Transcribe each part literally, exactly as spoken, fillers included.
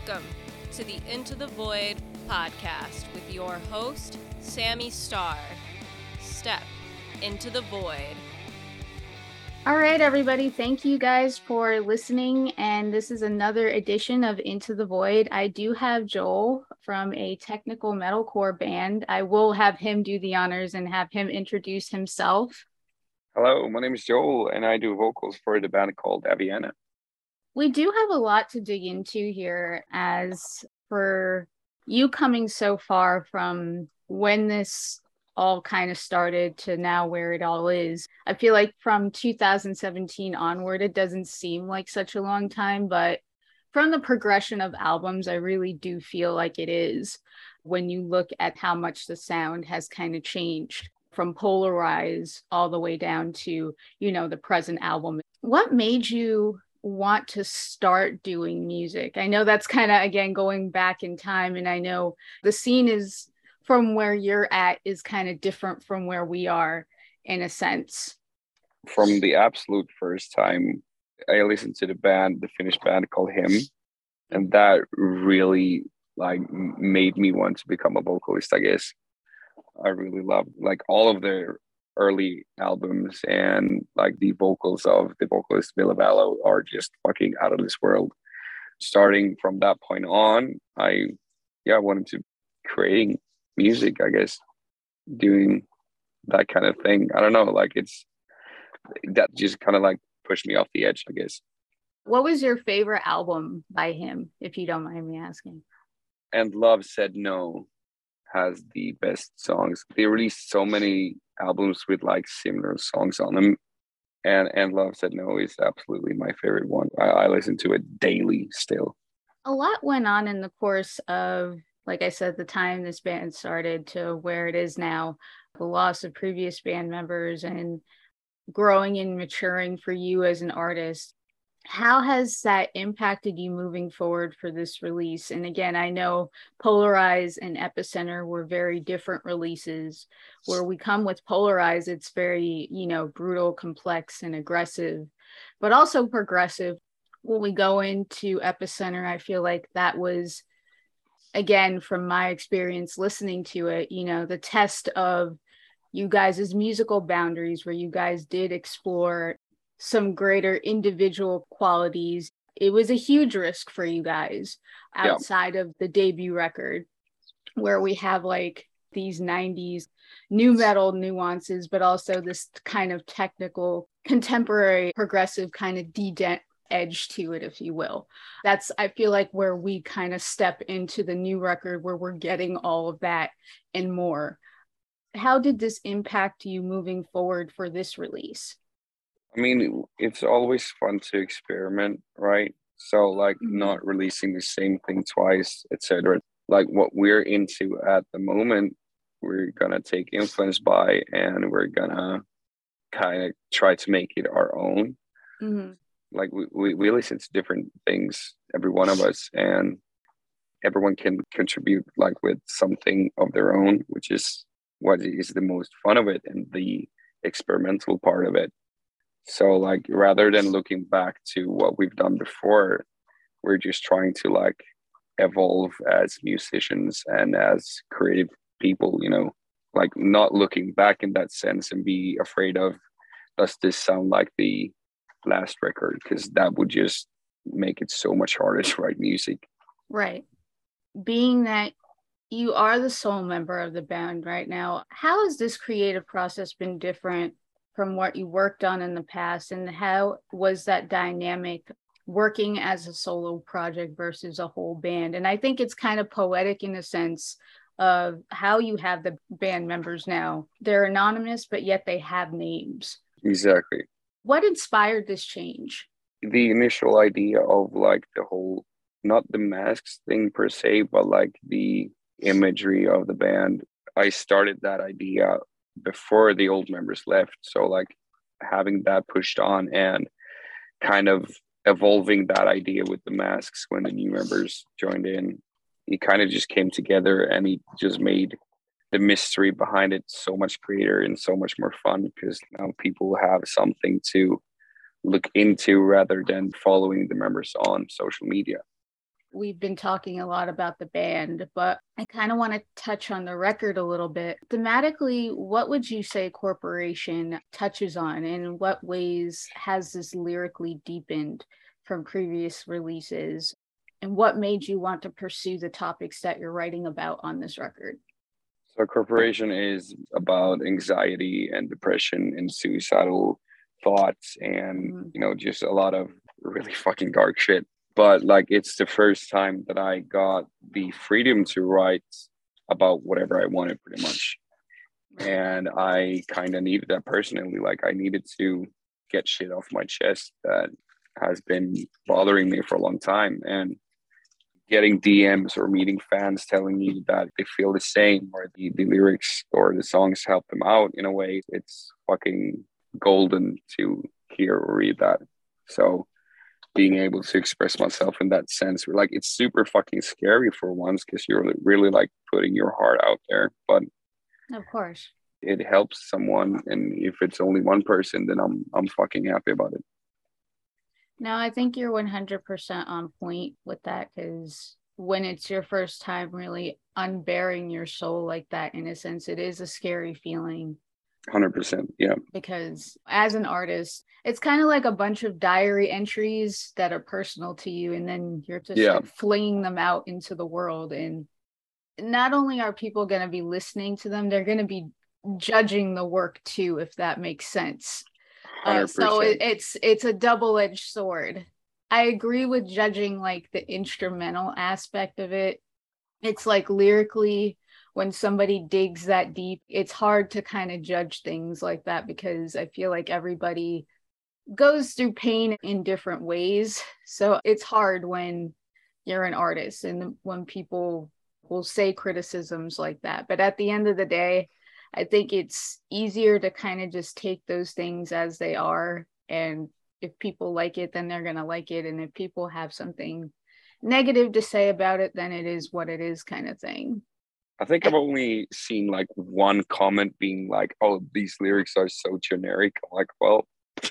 Welcome to the Into the Void podcast with your host, Sammy Starr. Step into the void. All right, everybody. Thank you guys for listening. And this is another edition of Into the Void. I do have Joel from a technical metalcore band. I will have him do the honors and have him introduce himself. Hello, my name is Joel, and I do vocals for the band called Aviana. We do have a lot to dig into here, as for you coming so far from when this all kind of started to now where it all is. I feel like from two thousand seventeen onward, it doesn't seem like such a long time, but from the progression of albums, I really do feel like it is when you look at how much the sound has kind of changed from Polarize all the way down to, you know, the present album. What made you want to start doing music? I know that's kind of, again, going back in time, and I know the scene is from where you're at is kind of different from where we are in a sense. From the absolute first time I listened to the band, the Finnish band called Him, and that really like made me want to become a vocalist, I guess. I really loved like all of their early albums, and like the vocals of the vocalist Ville Valo are just fucking out of this world. Starting from that point on, I yeah wanted to creating music, I guess, doing that kind of thing. I don't know, like it's that just kind of like pushed me off the edge, I guess. What was your favorite album by him, if you don't mind me asking? And Love Said No has the best songs. They released so many albums with like similar songs on them, and and Love Said No is absolutely my favorite one. I, I listen to it daily still. A lot went on in the course of, like I said, the time this band started to where it is now, the loss of previous band members and growing and maturing for you as an artist. How has that impacted you moving forward for this release? And again, I know Polarize and Epicenter were very different releases. Where we come with Polarize, it's very, you know, brutal, complex, and aggressive, but also progressive. When we go into Epicenter, I feel like that was, again, from my experience listening to it, you know, the test of you guys' musical boundaries, where you guys did explore some greater individual qualities. It was a huge risk for you guys outside yeah. of the debut record, where we have like these nineties nu metal nuances, but also this kind of technical, contemporary, progressive kind of de-dent edge to it, if you will. That's, I feel like, where we kind of step into the new record, where we're getting all of that and more. How did this impact you moving forward for this release? I mean, it's always fun to experiment, right? So like mm-hmm. not releasing the same thing twice, et cetera. Like what we're into at the moment, we're gonna take influence by, and we're gonna kind of try to make it our own. Mm-hmm. Like we, we, we listen to different things, every one of us, and everyone can contribute like with something of their own, which is what is the most fun of it and the experimental part of it. So like rather than looking back to what we've done before, we're just trying to like evolve as musicians and as creative people, you know, like not looking back in that sense and be afraid of, does this sound like the last record? Because that would just make it so much harder to write music. Right. Being that you are the sole member of the band right now, how has this creative process been different from what you worked on in the past, and how was that dynamic working as a solo project versus a whole band? And I think it's kind of poetic in a sense of how you have the band members now. They're anonymous, but yet they have names. Exactly. What inspired this change? The initial idea of like the whole, not the masks thing per se, but like the imagery of the band. I started that idea before the old members left, so like having that pushed on and kind of evolving that idea with the masks when the new members joined in, it kind of just came together, and it just made the mystery behind it so much greater and so much more fun, because now people have something to look into rather than following the members on social media. We've been talking a lot about the band, but I kind of want to touch on the record a little bit. Thematically, what would you say Corporation touches on? In what ways has this lyrically deepened from previous releases? And what made you want to pursue the topics that you're writing about on this record? So Corporation is about anxiety and depression and suicidal thoughts and, mm-hmm. you know, just a lot of really fucking dark shit. But like, it's the first time that I got the freedom to write about whatever I wanted, pretty much. And I kind of needed that personally. Like, I needed to get shit off my chest that has been bothering me for a long time. And getting D Ms or meeting fans telling me that they feel the same, or the, the lyrics or the songs help them out in a way, it's fucking golden to hear or read that. So being able to express myself in that sense, like, it's super fucking scary for once, because you're really like putting your heart out there, but of course it helps someone. And if it's only one person, then I'm I'm fucking happy about it. No, I think you're one hundred percent on point with that, because when it's your first time really unbearing your soul like that, in a sense, it is a scary feeling. one hundred percent, yeah. Because as an artist, it's kind of like a bunch of diary entries that are personal to you, and then you're just yeah. like flinging them out into the world. And not only are people going to be listening to them, they're going to be judging the work too, if that makes sense. Uh, so it, it's it's a double-edged sword. I agree with judging like the instrumental aspect of it. It's like lyrically, when somebody digs that deep, it's hard to kind of judge things like that, because I feel like everybody goes through pain in different ways. So it's hard when you're an artist and when people will say criticisms like that. But at the end of the day, I think it's easier to kind of just take those things as they are. And if people like it, then they're going to like it. And if people have something negative to say about it, then it is what it is, kind of thing. I think I've only seen like one comment being like, oh, these lyrics are so generic. I'm like, well,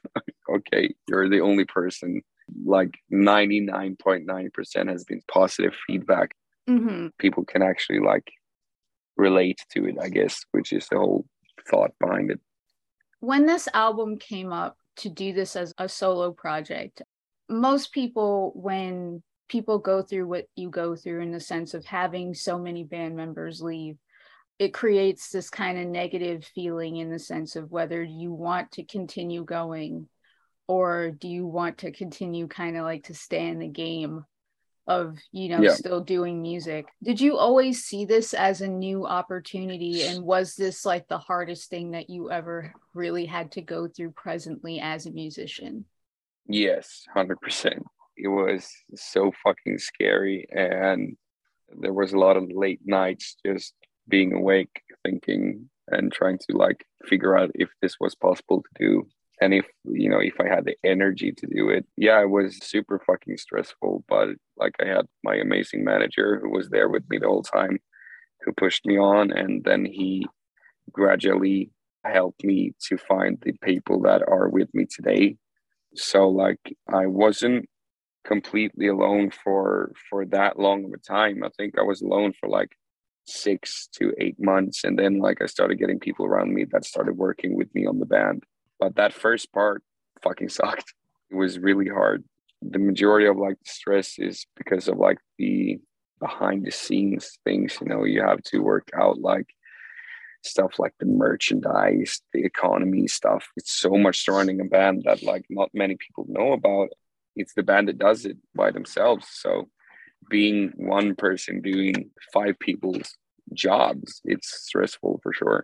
okay, you're the only person. Like ninety-nine point nine percent has been positive feedback. Mm-hmm. People can actually like relate to it, I guess, which is the whole thought behind it. When this album came up to do this as a solo project, most people, when people go through what you go through in the sense of having so many band members leave, it creates this kind of negative feeling in the sense of whether you want to continue going or do you want to continue kind of like to stay in the game of, you know, yeah. still doing music. Did you always see this as a new opportunity? And was this like the hardest thing that you ever really had to go through presently as a musician? Yes, one hundred percent. It was so fucking scary. And there was a lot of late nights just being awake, thinking and trying to like figure out if this was possible to do. And if, you know, if I had the energy to do it. Yeah, it was super fucking stressful. But like I had my amazing manager who was there with me the whole time, who pushed me on. And then he gradually helped me to find the people that are with me today. So like I wasn't completely alone for for that long of a time. I think I was alone for like six to eight months. And then like I started getting people around me that started working with me on the band. But that first part fucking sucked. It was really hard. The majority of like the stress is because of like the behind the scenes things, you know, you have to work out like stuff like the merchandise, the economy stuff. It's so much surrounding a band that like not many people know about. It's the band that does it by themselves. So being one person doing five people's jobs, it's stressful for sure.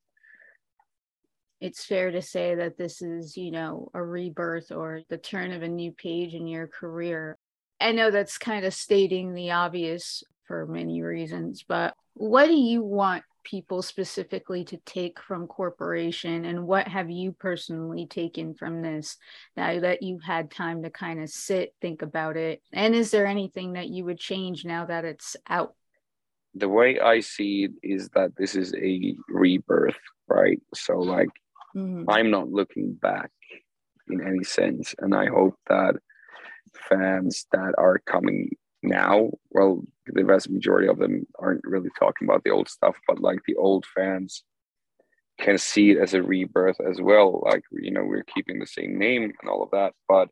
It's fair to say that this is, you know, a rebirth or the turn of a new page in your career. I know that's kind of stating the obvious for many reasons, but what do you want people specifically to take from Corporation, and what have you personally taken from this now that you've had time to kind of sit, think about it? And is there anything that you would change now that it's out? The way I see it is that this is a rebirth, right? So like, mm-hmm. I'm not looking back in any sense. And I hope that fans that are coming now, well, the vast majority of them aren't really talking about the old stuff, but like the old fans can see it as a rebirth as well. Like, you know, we're keeping the same name and all of that, but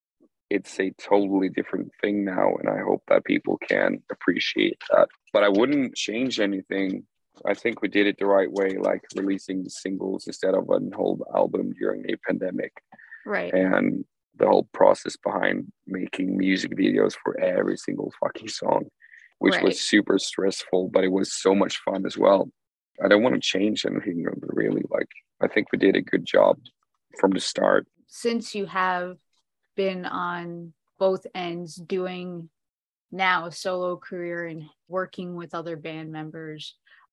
it's a totally different thing now. And I hope that people can appreciate that. But I wouldn't change anything. I think we did it the right way, like releasing the singles instead of a whole album during a pandemic. Right. And the whole process behind making music videos for every single fucking song, which right. was super stressful, but it was so much fun as well. I don't want to change anything really. Like, I think we did a good job from the start. Since you have been on both ends doing now a solo career and working with other band members,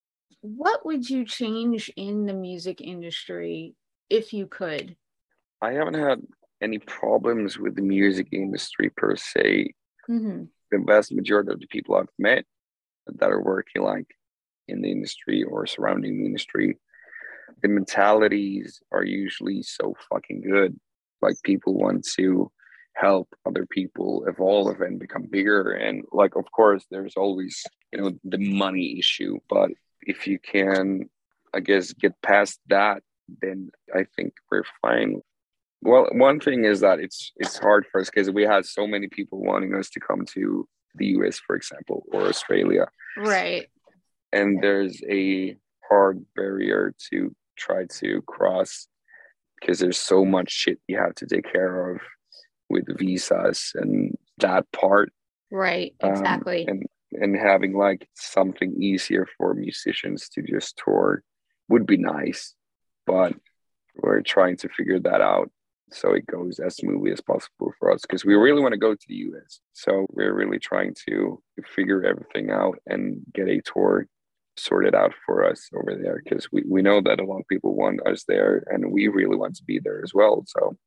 what would you change in the music industry if you could? I haven't had any problems with the music industry per se. Mm-hmm. The vast majority of the people I've met that are working like in the industry or surrounding the industry, the mentalities are usually so fucking good. Like, people want to help other people evolve and become bigger. And like, of course, there's always, you know, the money issue. But if you can, I guess, get past that, then I think we're fine. Well, one thing is that it's it's hard for us because we had so many people wanting us to come to the U S, for example, or Australia. Right. And there's a hard barrier to try to cross because there's so much shit you have to take care of with visas and that part. Right, exactly. Um, and, and having like something easier for musicians to just tour would be nice. But we're trying to figure that out so it goes as smoothly as possible for us, because we really want to go to the U S. So we're really trying to figure everything out and get a tour sorted out for us over there, because we, we know that a lot of people want us there and we really want to be there as well. So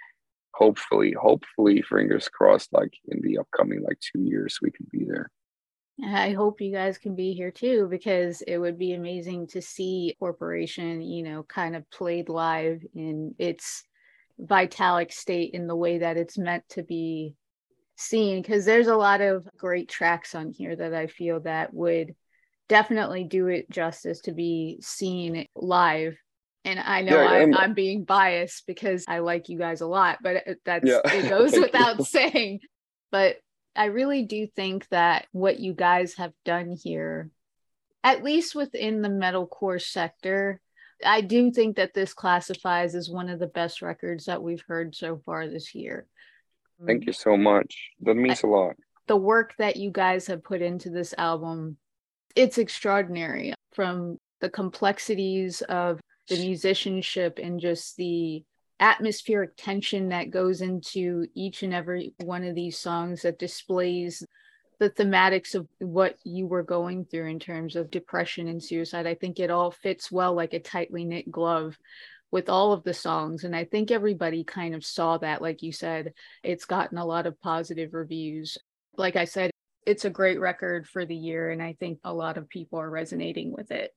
hopefully, hopefully, fingers crossed, like in the upcoming like two years, we can be there. I hope you guys can be here too, because it would be amazing to see Corporation, you know, kind of played live in its vitalic state in the way that it's meant to be seen. Because there's a lot of great tracks on here that I feel that would definitely do it justice to be seen live. And I know Yeah, I'm, um, I'm being biased because I like you guys a lot, but that's Yeah. it goes Thank without you. saying. But I really do think that what you guys have done here, at least within the metalcore sector, I do think that this classifies as one of the best records that we've heard so far this year. Thank you so much. That means I, a lot. The work that you guys have put into this album, it's extraordinary, from the complexities of the musicianship and just the atmospheric tension that goes into each and every one of these songs that displays the thematics of what you were going through in terms of depression and suicide. I think it all fits well like a tightly knit glove with all of the songs. And I think everybody kind of saw that. Like you said, it's gotten a lot of positive reviews. Like I said, it's a great record for the year, and I think a lot of people are resonating with it.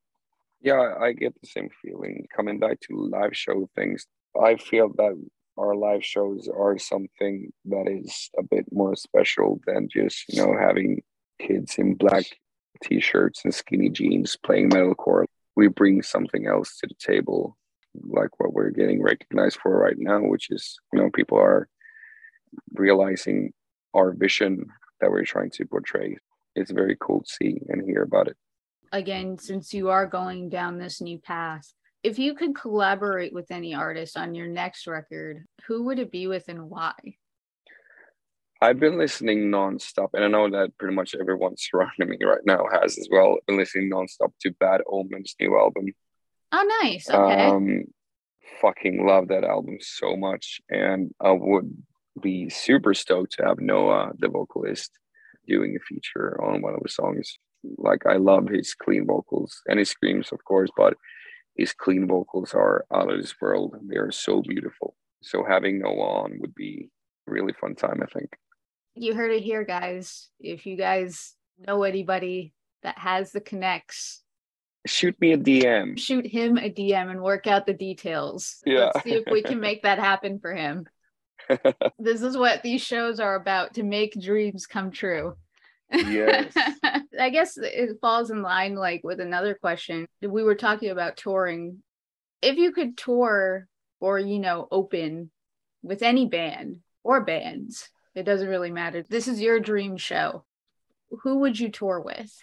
Yeah, I get the same feeling. Coming back to live show things, I feel that our live shows are something that is a bit more special than just, you know, having kids in black t-shirts and skinny jeans playing metalcore. We bring something else to the table, like what we're getting recognized for right now, which is, you know, people are realizing our vision that we're trying to portray. It's very cool to see and hear about it. Again, since you are going down this new path, if you could collaborate with any artist on your next record, who would it be with and why? I've been listening nonstop, and I know that pretty much everyone surrounding me right now has as well. I've been listening nonstop to Bad Omens' new album. Oh, nice. Okay. Um, fucking love that album so much, and I would be super stoked to have Noah, the vocalist, doing a feature on one of the songs. Like, I love his clean vocals and his screams, of course, but his clean vocals are out of this world. They are so beautiful. So having Noah on would be a really fun time, I think. You heard it here, guys. If you guys know anybody that has the connects, shoot me a D M. Shoot him a D M and work out the details. Yeah. Let's see if we can make that happen for him. This is what these shows are about, to make dreams come true. Yes. I guess it falls in line like with another question. We were talking about touring. If you could tour or, you know, open with any band or bands, it doesn't really matter. This is your dream show. Who would you tour with?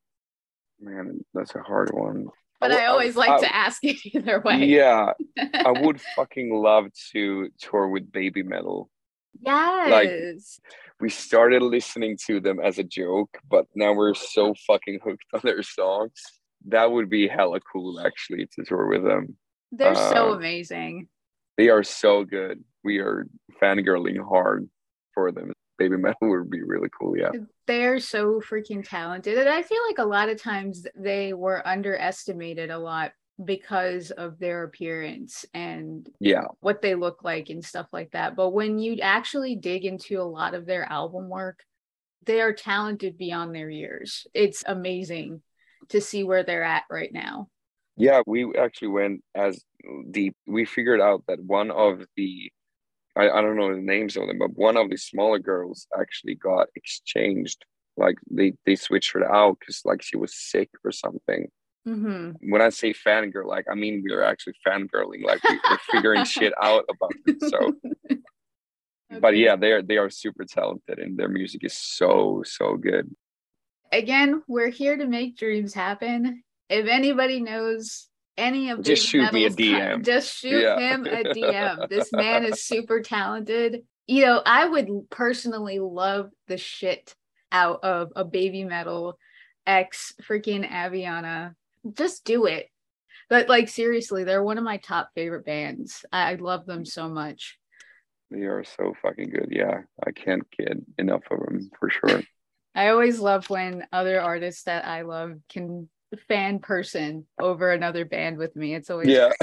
Man, that's a hard one. But I, I always I, like I, to ask it either way. Yeah, I would fucking love to tour with Baby Metal. Yes. Like, we started listening to them as a joke, but now we're so fucking hooked on their songs. That would be hella cool, actually, to tour with them. They're uh, so amazing. They are so good. We are fangirling hard for them. Baby Metal would be really cool, yeah. They're so freaking talented. And I feel like a lot of times they were underestimated a lot because of their appearance and yeah, what they look like and stuff like that. But when you actually dig into a lot of their album work, they are talented beyond their years. It's amazing to see where they're at right now. Yeah, we actually went as deep. We figured out that one of the I, I don't know the names of them, but one of the smaller girls actually got exchanged. Like they, they switched her out because like she was sick or something. Mm-hmm. When I say fangirl, like I mean we are actually fangirling, like we, we're figuring shit out about it. So, okay. But yeah, they are they are super talented, and their music is so so good. Again, we're here to make dreams happen. If anybody knows any of just shoot me a D M. Just shoot yeah. him a D M. This man is super talented. You know, I would personally love the shit out of a Baby Metal X freaking Aviana. Just do it. But like seriously, they're one of my top favorite bands. I, I love them so much. They are so fucking good. Yeah, I can't get enough of them for sure. I always love when other artists that I love can fan person over another band with me. It's always yeah.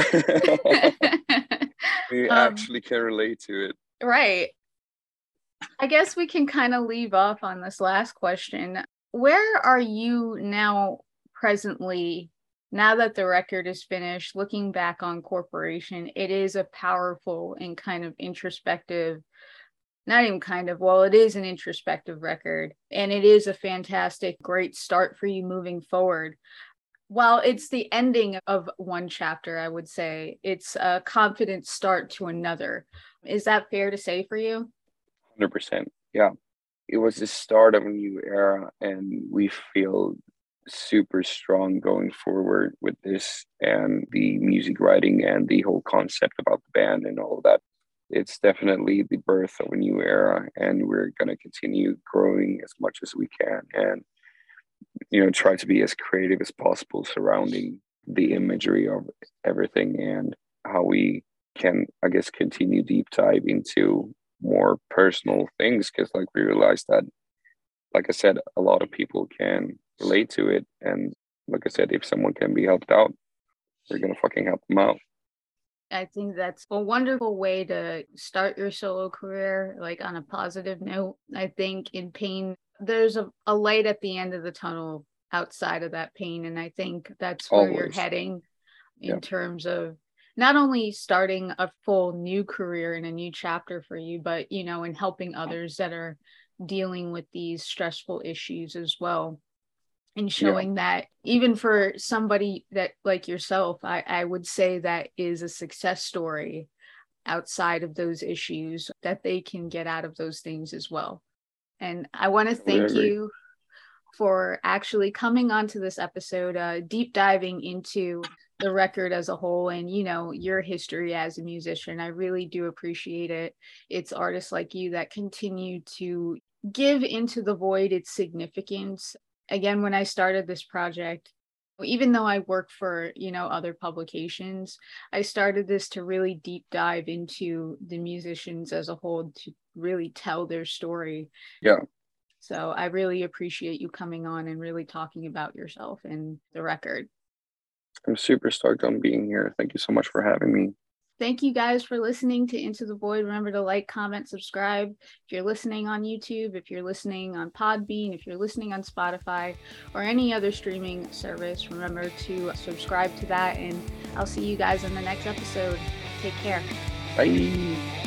You um, actually can relate to it. Right. I guess we can kind of leave off on this last question. Where are you now presently, now that the record is finished, looking back on Corporation? It is a powerful and kind of introspective, not even kind of, well, it is an introspective record, and it is a fantastic, great start for you moving forward. While it's the ending of one chapter, I would say it's a confident start to another. Is that fair to say for you? one hundred percent. Yeah. It was the start of a new era, and we feel super strong going forward with this and the music writing and the whole concept about the band and all of that. It's definitely the birth of a new era, and we're going to continue growing as much as we can and, you know, try to be as creative as possible surrounding the imagery of everything and how we can, I guess, continue deep dive into more personal things, because like we realized that, like I said, a lot of people can relate to it. And like I said, if someone can be helped out, we're going to fucking help them out. I think that's a wonderful way to start your solo career, like on a positive note. I think in pain, there's a, a light at the end of the tunnel outside of that pain. And I think that's where Always. You're heading in yeah. terms of not only starting a full new career and a new chapter for you, but, you know, in helping others that are dealing with these stressful issues as well. And showing yeah. that even for somebody that like yourself, I, I would say that is a success story outside of those issues, that they can get out of those things as well. And I want to thank you for actually coming onto this episode, uh, deep diving into the record as a whole and, you know, your history as a musician. I really do appreciate it. It's artists like you that continue to give Into the Void its significance. Again, when I started this project, even though I work for, you know, other publications, I started this to really deep dive into the musicians as a whole, to really tell their story. Yeah. So I really appreciate you coming on and really talking about yourself and the record. I'm super stoked on being here. Thank you so much for having me. Thank you guys for listening to Into the Void. Remember to like, comment, subscribe. If you're listening on YouTube, if you're listening on Podbean, if you're listening on Spotify or any other streaming service, remember to subscribe to that. And I'll see you guys in the next episode. Take care. Bye.